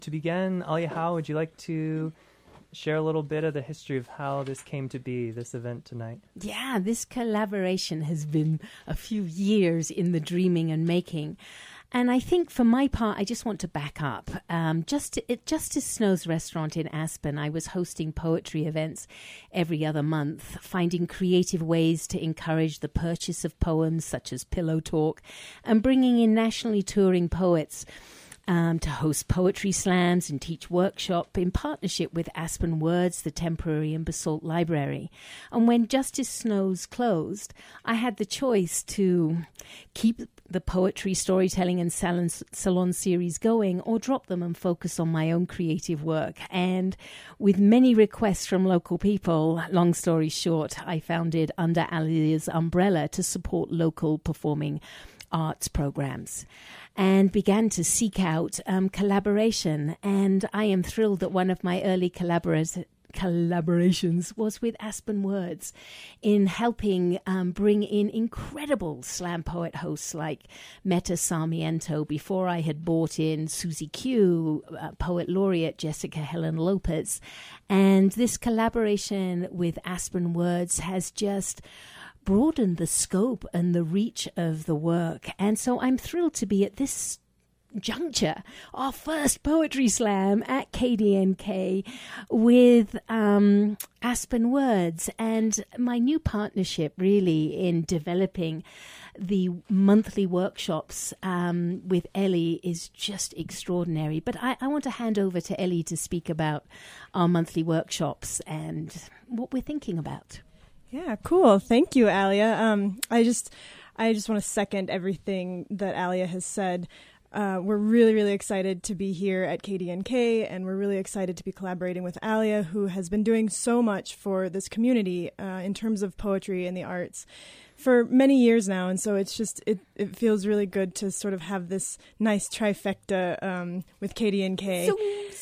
to begin, Alia, how would you like to share a little bit of the history of how this came to be, this event tonight? Yeah, this collaboration has been a few years in the dreaming and making. And I think for my part, I just want to back up. Justice Snow's restaurant in Aspen, I was hosting poetry events every other month, finding creative ways to encourage the purchase of poems such as Pillow Talk, and bringing in nationally touring poets to host poetry slams and teach workshop in partnership with Aspen Words, the Temporary and Basalt Library. And when Justice Snow's closed, I had the choice to keep the poetry, storytelling and salon series going, or drop them and focus on my own creative work. And with many requests from local people, long story short, I founded under Alia's umbrella to support local performing arts programs and began to seek out collaboration. And I am thrilled that one of my early collaborations was with Aspen Words in helping bring in incredible slam poet hosts like Meta Sarmiento before I had brought in Susie Q, poet laureate Jessica Helen Lopez. And this collaboration with Aspen Words has just broadened the scope and the reach of the work. And so I'm thrilled to be at this juncture, our first poetry slam at KDNK with Aspen Words, and my new partnership really in developing the monthly workshops with Ellie is just extraordinary. But I want to hand over to Ellie to speak about our monthly workshops and what we're thinking about. Yeah, cool. Thank you, Alia. I just want to second everything that Alia has said. We're really, really excited to be here at KDNK, and we're really excited to be collaborating with Alia, who has been doing so much for this community in terms of poetry and the arts for many years now. And so it's just, it feels really good to sort of have this nice trifecta with KDNK.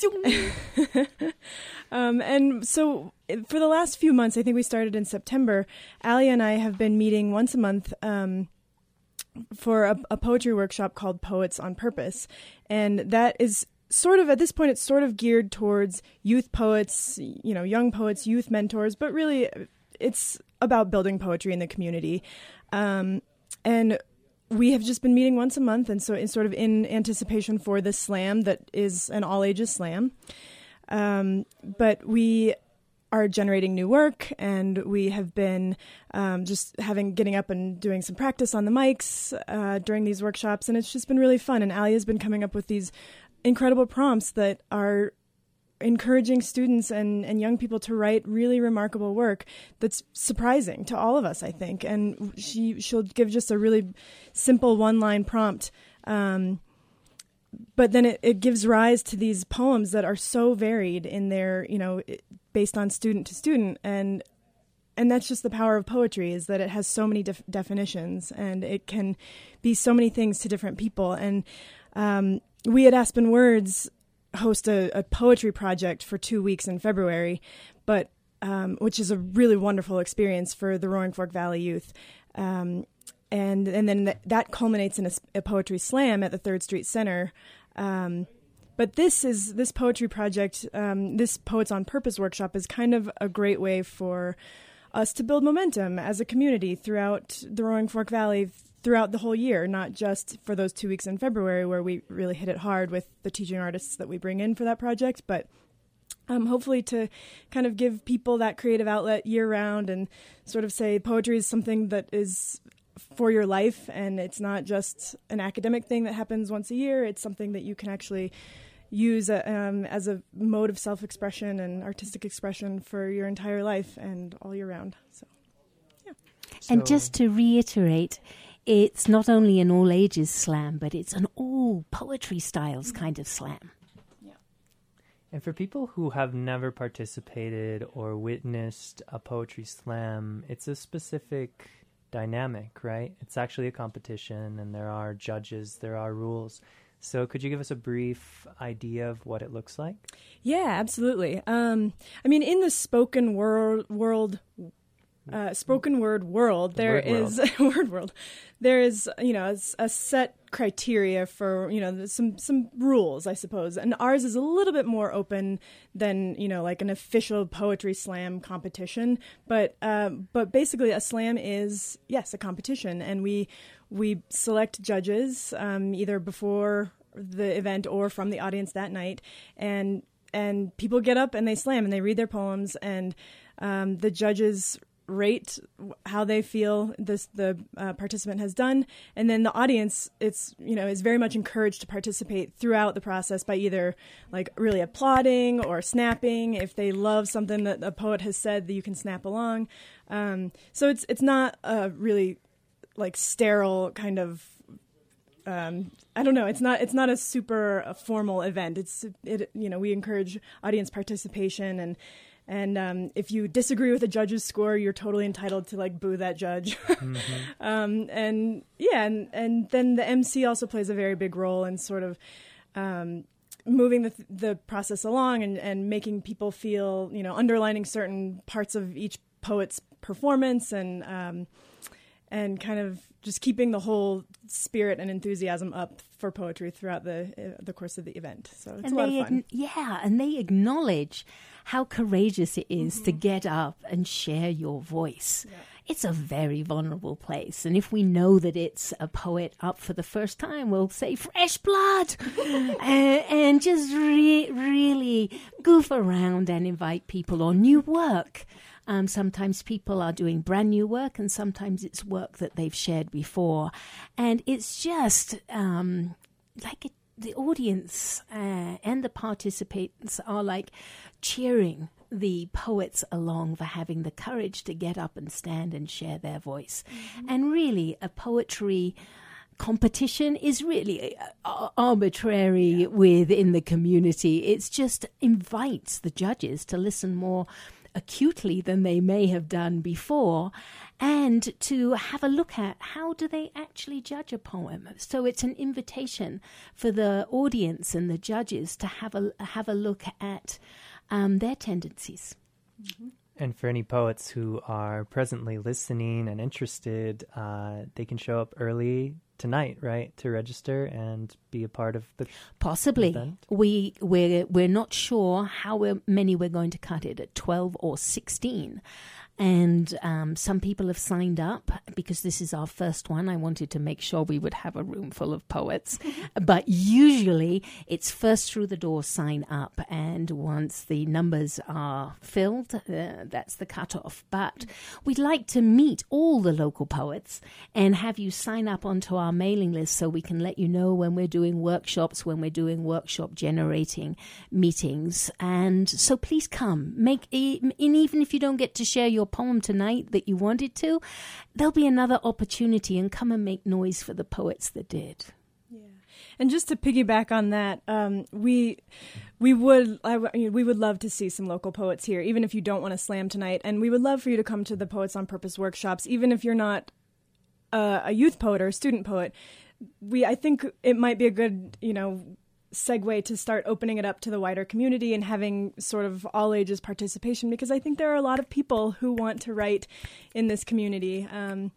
And so for the last few months, I think we started in September, Alia and I have been meeting once a month for a poetry workshop called Poets on Purpose. And that is sort of, at this point, it's sort of geared towards youth poets, young poets, youth mentors, but really it's about building poetry in the community. And we have just been meeting once a month, and so it's sort of in anticipation for this slam that is an all-ages slam. But we are generating new work, and we have been just getting up and doing some practice on the mics during these workshops, and it's just been really fun. And Alia's been coming up with these incredible prompts that are encouraging students and young people to write really remarkable work that's surprising to all of us, I think. And she'll give just a really simple one-line prompt, but then it gives rise to these poems that are so varied in their, based on student to student. And that's just the power of poetry, is that it has so many definitions, and it can be so many things to different people. And we at Aspen Words host a poetry project for 2 weeks in February, but which is a really wonderful experience for the Roaring Fork Valley youth. And then that culminates in a poetry slam at the 3rd Street Center. But this poetry project, this Poets on Purpose workshop, is kind of a great way for us to build momentum as a community throughout the Roaring Fork Valley throughout the whole year, not just for those 2 weeks in February where we really hit it hard with the teaching artists that we bring in for that project, but hopefully to kind of give people that creative outlet year-round and sort of say poetry is something that is for your life, and it's not just an academic thing that happens once a year. It's something that you can actually use as a mode of self-expression and artistic expression for your entire life and all year round. So, yeah. And just to reiterate, it's not only an all-ages slam, but it's an all poetry styles kind of slam. Yeah. And for people who have never participated or witnessed a poetry slam, it's a specific dynamic, right? It's actually a competition, and there are judges, there are rules. So could you give us a brief idea of what it looks like? Yeah, absolutely. In the spoken world, spoken word world, there is word world. There is, a set criteria for, some rules, I suppose. And ours is a little bit more open than, like an official poetry slam competition. But basically a slam is, yes, a competition. And we select judges, either before the event or from the audience that night. And people get up and they slam and they read their poems, and the judges rate how they feel the participant has done, and then the audience is very much encouraged to participate throughout the process by either like really applauding or snapping. If they love something that a poet has said, that you can snap along. So it's not a really like sterile kind of I don't know. It's not a super formal event. We encourage audience participation, and if you disagree with a judge's score, you're totally entitled to like boo that judge. Mm-hmm. And then the MC also plays a very big role in sort of moving the process along and making people feel, underlining certain parts of each poet's performance and kind of just keeping the whole spirit and enthusiasm up for poetry throughout the course of the event. So it's a lot of fun. And they acknowledge how courageous it is to get up and share your voice. Yeah. It's a very vulnerable place. And if we know that it's a poet up for the first time, we'll say fresh blood and just really goof around and invite people on new work. Sometimes people are doing brand new work, and sometimes it's work that they've shared before. And it's just the audience and the participants are like cheering the poets along for having the courage to get up and stand and share their voice. Mm-hmm. And really, a poetry competition is really arbitrary within the community. It's just invites the judges to listen more acutely than they may have done before, and to have a look at how do they actually judge a poem. So it's an invitation for the audience and the judges to have a look at their tendencies. Mm-hmm. And for any poets who are presently listening and interested, they can show up early tonight, right, to register and be a part of the possibly event? We're not sure how many we're going to cut it at 12 or 16. And some people have signed up because this is our first one. I wanted to make sure we would have a room full of poets. But usually it's first through the door sign up. And once the numbers are filled, that's the cutoff. But we'd like to meet all the local poets and have you sign up onto our mailing list so we can let you know when we're doing workshops, when we're doing workshop generating meetings. And so please come. And even if you don't get to share your poem tonight that you wanted to, there'll be another opportunity, and come and make noise for the poets that did. Yeah, and just to piggyback on that, we would love to see some local poets here, even if you don't want to slam tonight, and we would love for you to come to the Poets on Purpose workshops, even if you're not a youth poet or a student poet. I think it might be a good, segue to start opening it up to the wider community and having sort of all ages participation, because I think there are a lot of people who want to write in this community and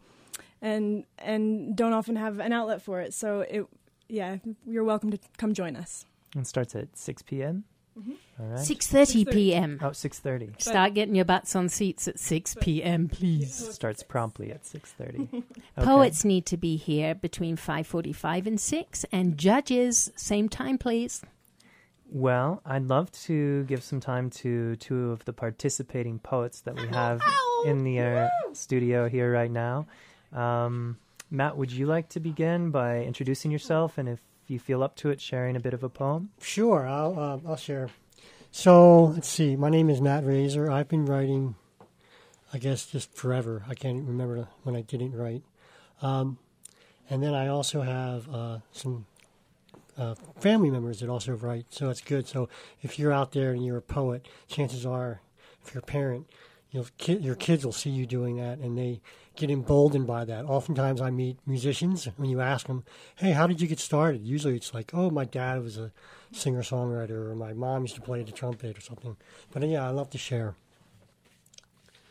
don't often have an outlet for it. So you're welcome to come join us. It starts at 6 p.m. Mm-hmm. All right. 6:30 p.m. Oh, 6:30. Start getting your butts on seats at 6 p.m., please. Starts promptly at 6:30. Okay. Poets need to be here between 5:45 and 6, and judges, same time, please. Well, I'd love to give some time to two of the participating poets that we have in the studio here right now. Matt, would you like to begin by introducing yourself, and if you feel up to it, sharing a bit of a poem? Sure, I'll share. So, let's see. My name is Matt Razor. I've been writing, I guess, just forever. I can't remember when I didn't write. And then I also have some family members that also write, so it's good. So if you're out there and you're a poet, chances are, if you're a parent, your kids will see you doing that, and they get emboldened by that. Oftentimes I meet musicians, when you ask them, hey, how did you get started? Usually it's like, oh, my dad was a singer-songwriter, or my mom used to play the trumpet or something. But yeah, I love to share.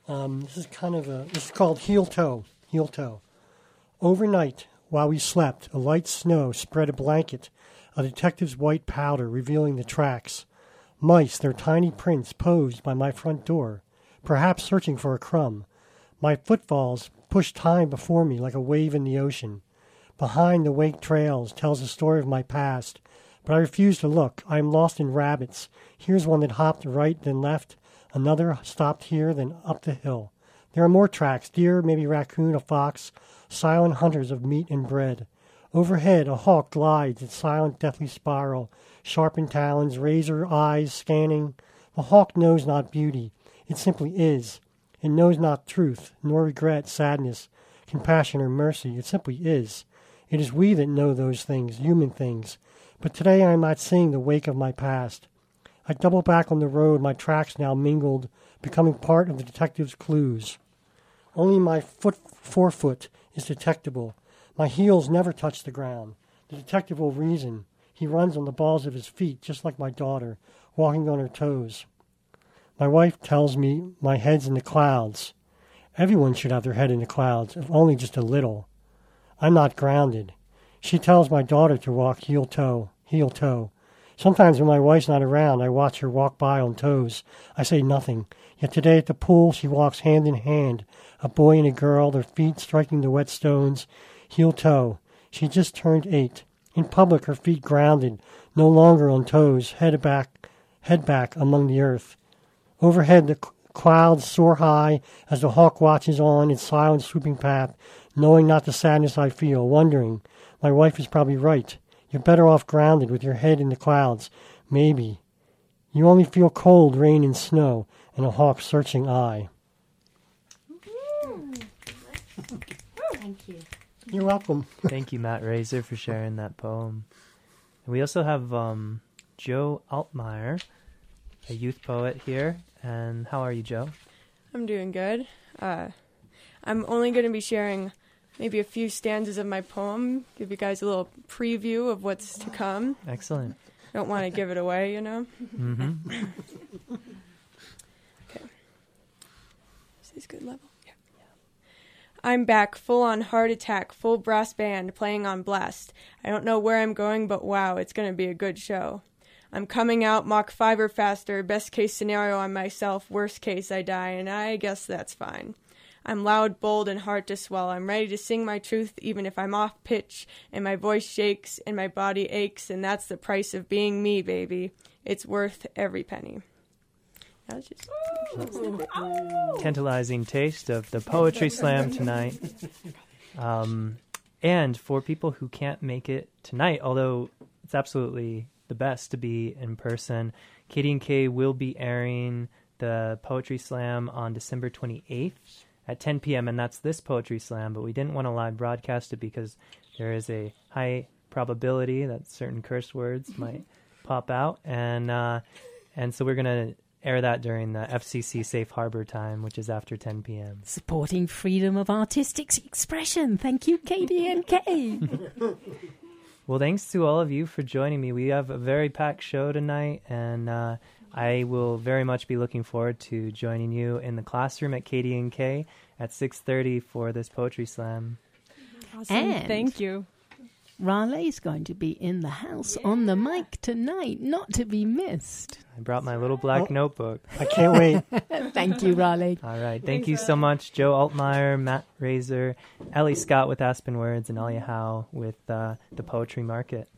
This is called Heel Toe. Heel Toe. Overnight, while we slept, a light snow spread a blanket, a detective's white powder revealing the tracks. Mice, their tiny prints posed by my front door, perhaps searching for a crumb. My footfalls pushed time before me like a wave in the ocean. Behind the wake trails tells the story of my past, but I refuse to look. I am lost in rabbits. Here's one that hopped right, then left. Another stopped here, then up the hill. There are more tracks, deer, maybe raccoon, a fox, silent hunters of meat and bread. Overhead, a hawk glides its silent, deathly spiral, sharpened talons, razor eyes scanning. The hawk knows not beauty. It simply is. It knows not truth, nor regret, sadness, compassion, or mercy. It simply is. It is we that know those things, human things. But today I am not seeing the wake of my past. I double back on the road, my tracks now mingled, becoming part of the detective's clues. Only my forefoot is detectable. My heels never touch the ground. The detective will reason. He runs on the balls of his feet, just like my daughter, walking on her toes. My wife tells me my head's in the clouds. Everyone should have their head in the clouds, if only just a little. I'm not grounded. She tells my daughter to walk heel toe, heel toe. Sometimes when my wife's not around, I watch her walk by on toes. I say nothing. Yet today at the pool, she walks hand in hand, a boy and a girl, their feet striking the wet stones, heel toe. She just turned 8. In public, her feet grounded, no longer on toes, head back among the earth. Overhead, the clouds soar high as the hawk watches on its silent swooping path, knowing not the sadness I feel, wondering. My wife is probably right. You're better off grounded with your head in the clouds. Maybe. You only feel cold, rain, and snow, and a hawk's searching eye. Thank you. You're welcome. Thank you, Matt Razor, for sharing that poem. And we also have Joe Altmaier, a youth poet here. And how are you, Joe? I'm doing good. I'm only going to be sharing maybe a few stanzas of my poem, give you guys a little preview of what's to come. Excellent. Don't want to give it away, you know? Mm-hmm. Okay. Is this good level? Yeah. I'm back, full on heart attack, full brass band, playing on blast. I don't know where I'm going, but wow, it's going to be a good show. I'm coming out Mach 5 or faster, best case scenario I'm myself, worst case I die, and I guess that's fine. I'm loud, bold, and hard to swell. I'm ready to sing my truth even if I'm off pitch, and my voice shakes, and my body aches, and that's the price of being me, baby. It's worth every penny. That was just Tantalizing taste of the Poetry Slam tonight. And for people who can't make it tonight, although it's absolutely the best to be in person, KDNK will be airing the Poetry Slam on December 28th at 10 p.m., and that's this Poetry Slam, but we didn't want to live broadcast it because there is a high probability that certain curse words might pop out, and so we're going to air that during the FCC Safe Harbor time, which is after 10 p.m. Supporting freedom of artistic expression. Thank you, KDNK. Well, thanks to all of you for joining me. We have a very packed show tonight, and I will very much be looking forward to joining you in the classroom at KDNK at 6:30 for this Poetry Slam. awesome. And Thank you. Raleigh's going to be in the house on the mic tonight, not to be missed. I brought my little black notebook. I can't wait. Thank you, Raleigh. All right. Thank you so much, Joe Altmaier, Matt Razor, Ellie Scott with Aspen Words, and Alia Howe with the Poetry Market.